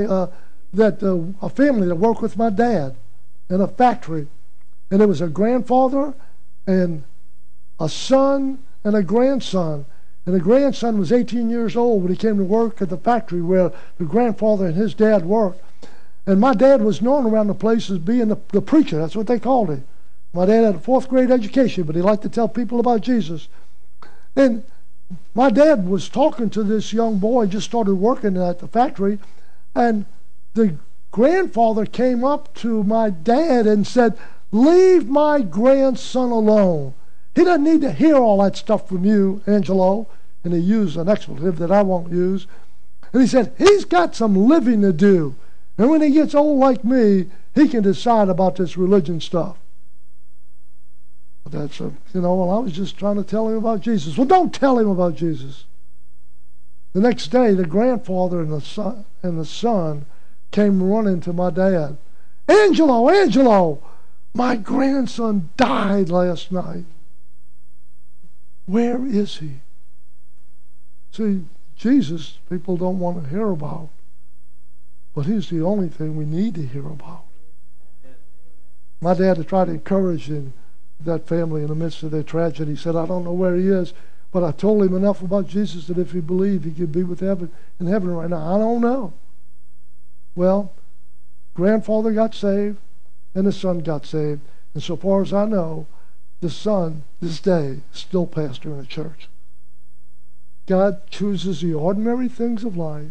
a family that worked with my dad in a factory. And there was a grandfather and a son and a grandson. And the grandson was 18 years old when he came to work at the factory where the grandfather and his dad worked. And my dad was known around the place as being the preacher. That's what they called him. My dad had a 4th grade education, but he liked to tell people about Jesus. And my dad was talking to this young boy, just started working at the factory, and the grandfather came up to my dad and said, "Leave my grandson alone. He doesn't need to hear all that stuff from you, Angelo." And he used an expletive that I won't use. And he said, "He's got some living to do. And when he gets old like me, he can decide about this religion stuff." But that's I was just trying to tell him about Jesus. Well, don't tell him about Jesus. The next day, the grandfather and the son came running to my dad. Angelo, my grandson died last night. Where is he?" See, Jesus, people don't want to hear about. But he's the only thing we need to hear about. My dad had tried to encourage that family in the midst of their tragedy. He said, "I don't know where he is, but I told him enough about Jesus that if he believed, he could be with in heaven right now." I don't know. Well, grandfather got saved, and the son got saved. And so far as I know, the son, this day, is still pastoring a church. God chooses the ordinary things of life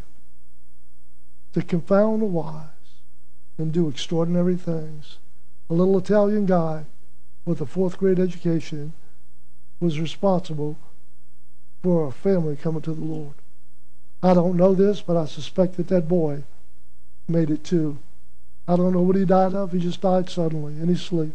to confound the wise and do extraordinary things. A little Italian guy with a 4th grade education was responsible for a family coming to the Lord. I don't know this, but I suspect that boy made it too. I don't know what he died of. He just died suddenly in his sleep.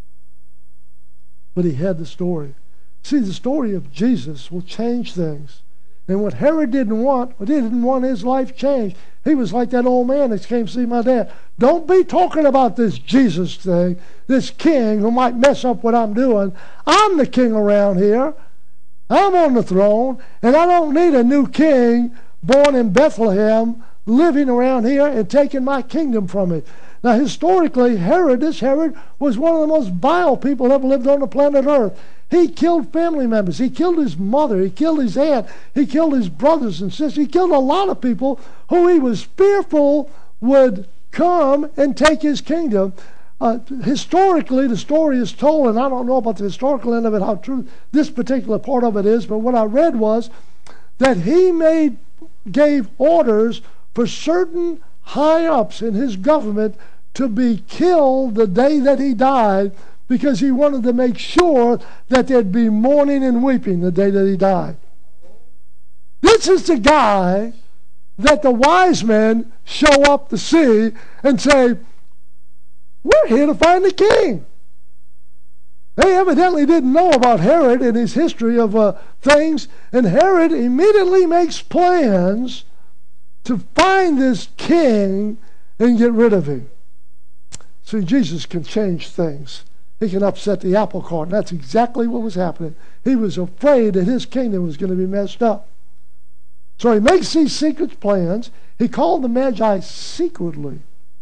But he had the story. See, the story of Jesus will change things. And what Herod didn't want his life changed. He was like that old man that came to see my dad. Don't be talking about this Jesus thing, this king who might mess up what I'm doing. I'm the king around here. I'm on the throne, and I don't need a new king born in Bethlehem living around here and taking my kingdom from me. Now, historically, this Herod was one of the most vile people ever lived on the planet Earth. He killed family members. He killed his mother. He killed his aunt. He killed his brothers and sisters. He killed a lot of people who he was fearful would come and take his kingdom. Historically, the story is told, and I don't know about the historical end of it, how true this particular part of it is, but what I read was that he gave orders for certain high-ups in his government to be killed the day that he died, because he wanted to make sure that there'd be mourning and weeping the day that he died. This is the guy that the wise men show up to see and say, we're here to find the king. They evidently didn't know about Herod and his history of things, and Herod immediately makes plans to find this king and get rid of him. See, Jesus can change things. He can upset the apple cart, and that's exactly what was happening. He was afraid that his kingdom was going to be messed up. So he makes these secret plans. He called the Magi secretly,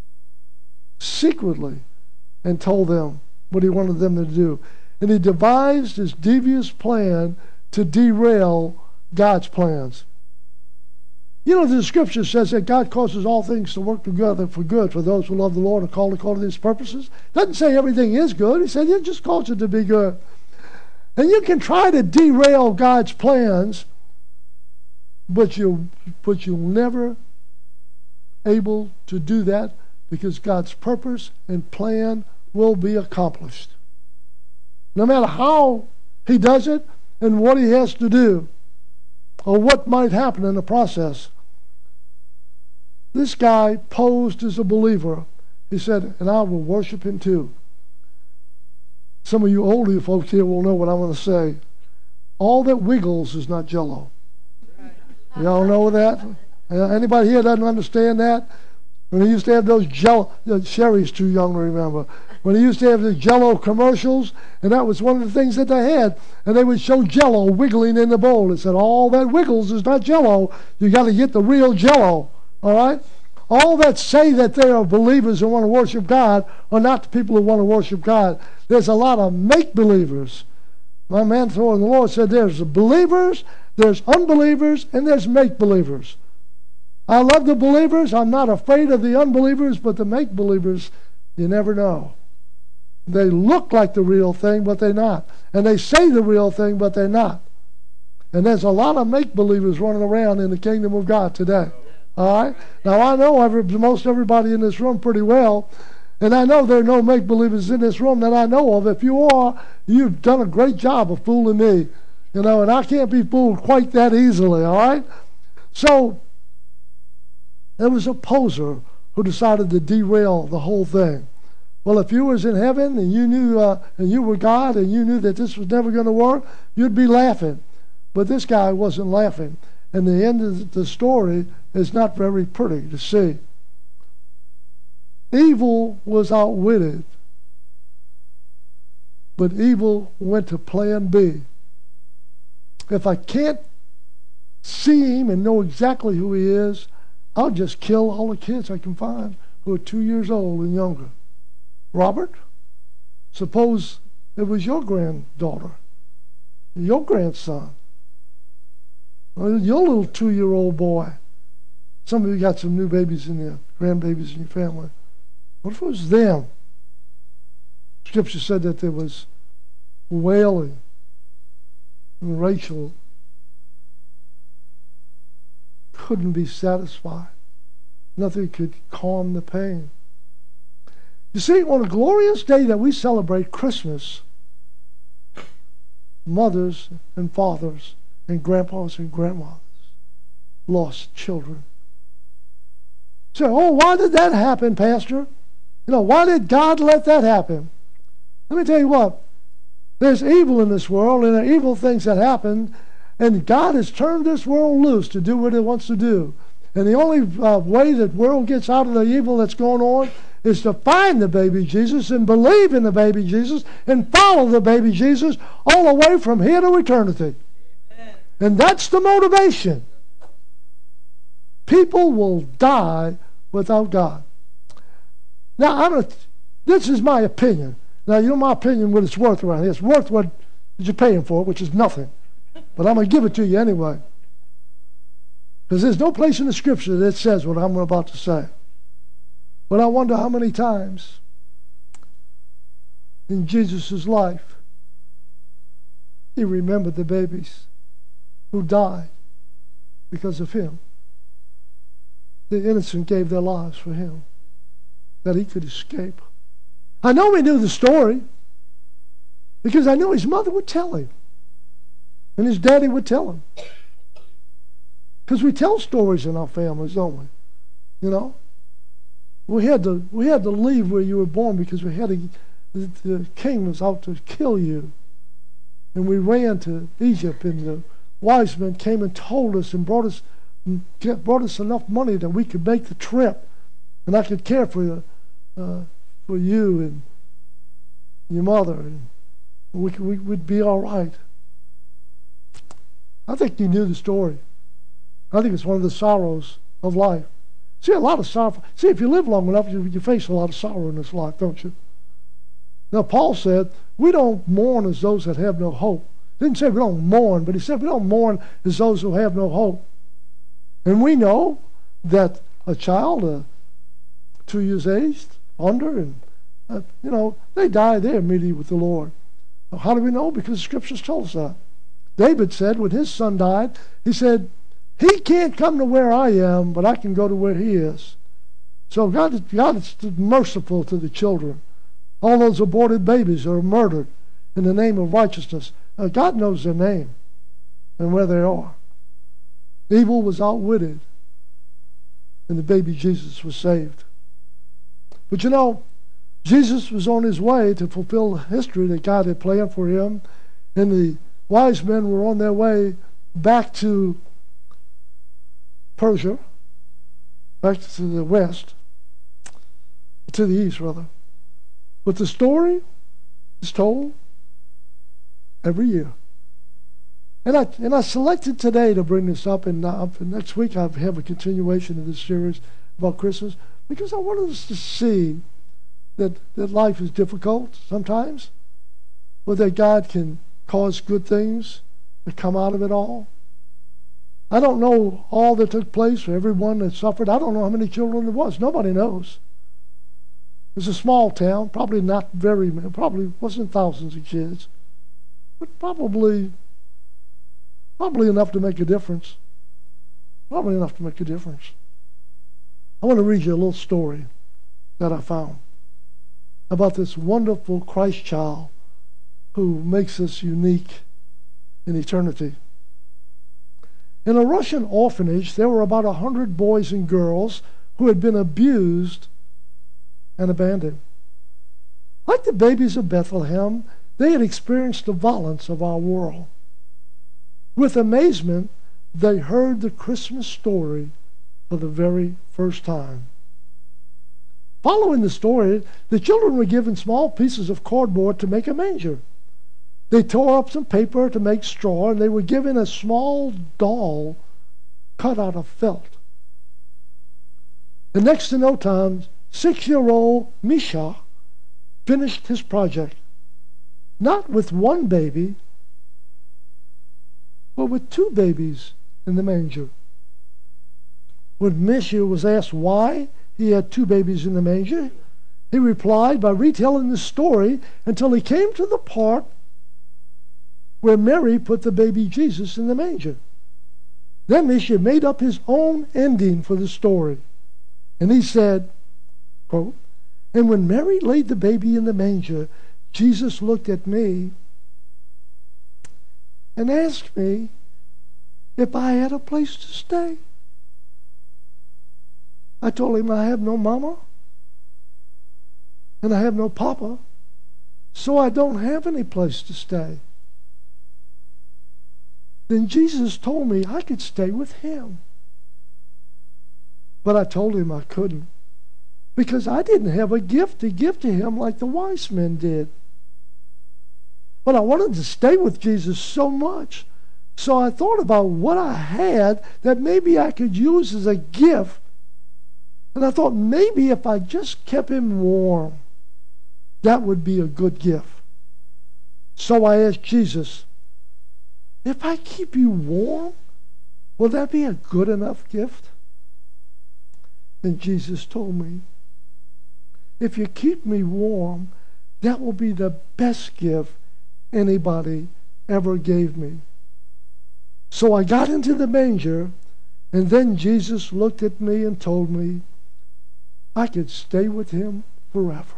and told them what he wanted them to do. And he devised this devious plan to derail God's plans. You know, the scripture says that God causes all things to work together for good for those who love the Lord and called according to his purposes. Doesn't say everything is good. He said, it just calls it to be good. And you can try to derail God's plans, but you'll never able to do that, because God's purpose and plan will be accomplished. No matter how he does it and what he has to do or what might happen in the process. This guy posed as a believer. He said, and I will worship him too. Some of you older folks here will know what I'm going to say. All that wiggles is not Jell-O. Y'all know that? Anybody here doesn't understand that? When he used to have those Sherry's too young to remember. When he used to have the Jell-O commercials, and that was one of the things that they had, and they would show Jell-O wiggling in the bowl. It said, all that wiggles is not Jell-O. You got to get the real Jell-O. All right? All that say that they are believers who want to worship God are not the people who want to worship God. There's a lot of make-believers. My mentor in the Lord said there's believers, there's unbelievers, and there's make-believers. I love the believers. I'm not afraid of the unbelievers, but the make-believers, you never know. They look like the real thing, but they're not. And they say the real thing, but they're not. And there's a lot of make-believers running around in the kingdom of God today. All right? Now, I know most everybody in this room pretty well, and I know there are no make-believers in this room that I know of. If you are, you've done a great job of fooling me. You know, and I can't be fooled quite that easily, all right? So, there was a poser who decided to derail the whole thing. Well, if you was in heaven and you knew, and you were God and you knew that this was never going to work, you'd be laughing. But this guy wasn't laughing. And the end of the story is not very pretty to see. Evil was outwitted, but evil went to plan B. If I can't see him and know exactly who he is, I'll just kill all the kids I can find who are 2 years old and younger. Robert, suppose it was your granddaughter, your grandson, or your little 2-year-old boy. Some of you got some new babies in your grandbabies in your family. What if it was them? Scripture said that there was wailing, and Rachel couldn't be satisfied. Nothing could calm the pain. You see, on a glorious day that we celebrate Christmas, mothers and fathers and grandpas and grandmothers lost children. So, why did that happen, Pastor? You know, why did God let that happen? Let me tell you what. There's evil in this world, and there are evil things that happen, and God has turned this world loose to do what it wants to do. And the only way that world gets out of the evil that's going on is to find the baby Jesus and believe in the baby Jesus and follow the baby Jesus all the way from here to eternity. Amen. And that's the motivation. People will die without God. Now, this is my opinion. Now, you know my opinion, what it's worth around here. It's worth what you're paying for, which is nothing. But I'm going to give it to you anyway. Because there's no place in the Scripture that says what I'm about to say. But I wonder how many times in Jesus' life he remembered the babies who died because of him. The innocent gave their lives for him, that he could escape. I know he knew the story because I knew his mother would tell him and his daddy would tell him. Because we tell stories in our families, don't we? You know? We had to leave where you were born because the king was out to kill you. And we ran to Egypt, and the wise men came and told us and brought us enough money that we could make the trip, and I could care for you and your mother, and we'd be all right. I think he knew the story. I think it's one of the sorrows of life. See, a lot of sorrow. See, if you live long enough, you face a lot of sorrow in this life, don't you? Now, Paul said, we don't mourn as those that have no hope. He didn't say we don't mourn, but he said we don't mourn as those who have no hope. And we know that a child, 2 years aged, under, and they die there immediately with the Lord. How do we know? Because the Scriptures told us that. David said when his son died, he said, he can't come to where I am, but I can go to where he is. So God is merciful to the children. All those aborted babies that are murdered in the name of righteousness. God knows their name and where they are. Evil was outwitted, and the baby Jesus was saved. But Jesus was on his way to fulfill the history that God had planned for him, and the wise men were on their way back to Persia, back to the west, to the east, rather. But the story is told every year. And I selected today to bring this up, and next week I have a continuation of this series about Christmas, because I wanted us to see that life is difficult sometimes, but that God can cause good things to come out of it all. I don't know all that took place for everyone that suffered. I don't know how many children there was. Nobody knows. It's a small town, probably not very many, probably wasn't thousands of kids, but probably enough to make a difference. Probably enough to make a difference. I want to read you a little story that I found about this wonderful Christ child who makes us unique in eternity. In a Russian orphanage, there were about 100 boys and girls who had been abused and abandoned. Like the babies of Bethlehem, they had experienced the violence of our world. With amazement, they heard the Christmas story for the very first time. Following the story, the children were given small pieces of cardboard to make a manger. They tore up some paper to make straw, and they were given a small doll cut out of felt. And next to no time, 6-year-old Misha finished his project, not with one baby, but with 2 babies in the manger. When Misha was asked why he had 2 babies in the manger, he replied by retelling the story until he came to the part where Mary put the baby Jesus in the manger. Then Misha made up his own ending for the story. And he said, quote, "And when Mary laid the baby in the manger, Jesus looked at me and asked me if I had a place to stay. I told him I have no mama and I have no papa, so I don't have any place to stay. Then Jesus told me I could stay with him. But I told him I couldn't, because I didn't have a gift to give to him like the wise men did. But I wanted to stay with Jesus so much So I thought about what I had that maybe I could use as a gift. And I thought maybe if I just kept him warm, that would be a good gift. So I asked Jesus, if I keep you warm, will that be a good enough gift? And Jesus told me, if you keep me warm, that will be the best gift anybody ever gave me. So I got into the manger, and then Jesus looked at me and told me I could stay with him forever.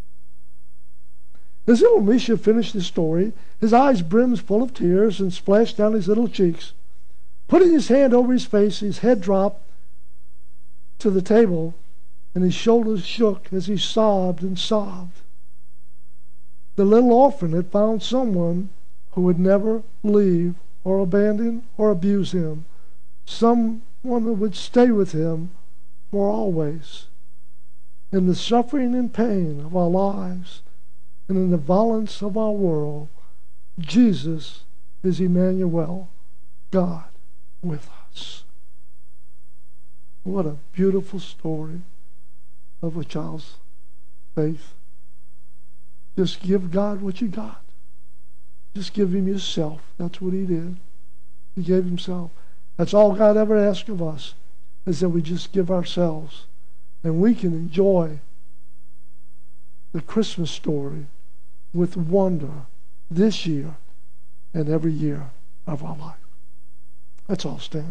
As little Misha finished the story, his eyes brimmed full of tears and splashed down his little cheeks. Putting his hand over his face, his head dropped to the table, and his shoulders shook as he sobbed and sobbed. The little orphan had found someone who would never leave or abandon or abuse him, someone who would stay with him for always. In the suffering and pain of our lives and in the violence of our world, Jesus is Emmanuel, God with us. What a beautiful story of a child's faith. Just give God what you got. Just give him yourself. That's what he did. He gave himself. That's all God ever asked of us, is that we just give ourselves. And we can enjoy the Christmas story with wonder this year and every year of our life. Let's all stand.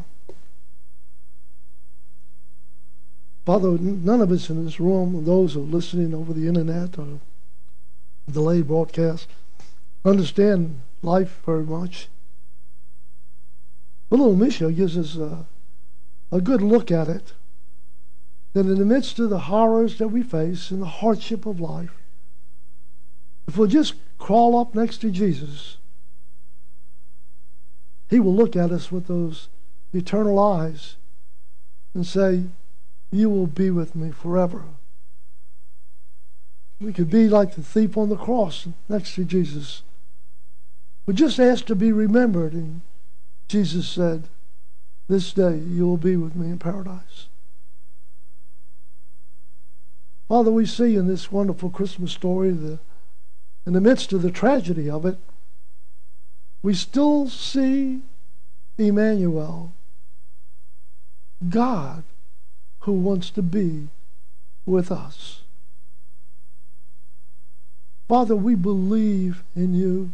Father, none of us in this room, those who are listening over the internet or delayed broadcast, understand life very much. But little Misha gives us a good look at it, that in the midst of the horrors that we face and the hardship of life, if we'll just crawl up next to Jesus, he will look at us with those eternal eyes and say, you will be with me forever. We could be like the thief on the cross next to Jesus. We just ask to be remembered, and Jesus said, this day you will be with me in paradise. Father, we see in this wonderful Christmas story, in the midst of the tragedy of it, we still see Emmanuel, God who wants to be with us. Father, we believe in you.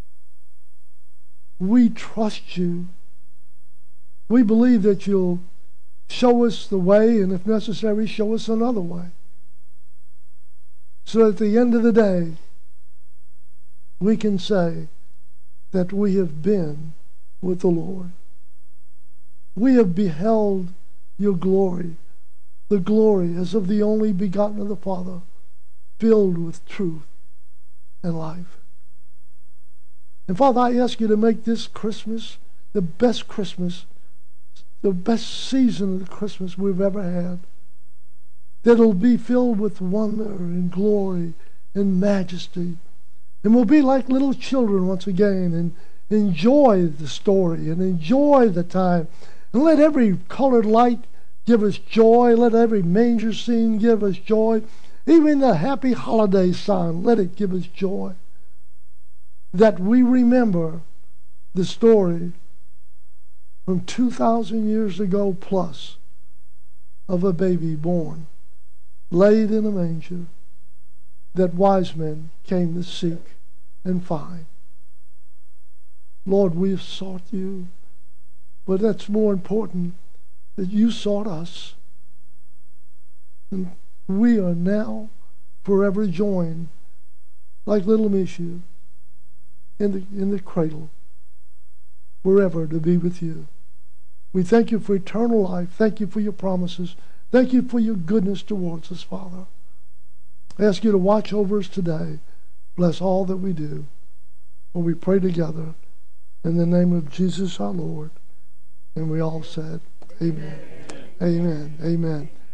We trust you. We believe that you'll show us the way, and if necessary, show us another way. So at the end of the day, we can say that we have been with the Lord. We have beheld your glory, the glory as of the only begotten of the Father, filled with truth and life. And Father, I ask you to make this Christmas the best season of the Christmas we've ever had. That it'll be filled with wonder and glory and majesty. And we'll be like little children once again and enjoy the story and enjoy the time. And let every colored light give us joy. Let every manger scene give us joy. Even the happy holiday sign, let it give us joy. That we remember the story from 2,000 years ago plus of a baby born, laid in a manger, that wise men came to seek and find. Lord, we have sought you, but that's more important, that you sought us. And we are now forever joined, like little Misha, in the cradle, forever to be with you. We thank you for eternal life. Thank you for your promises. Thank you for your goodness towards us, Father. I ask you to watch over us today. Bless all that we do. When we pray together in the name of Jesus our Lord. And we all said, amen. Amen. Amen. Amen.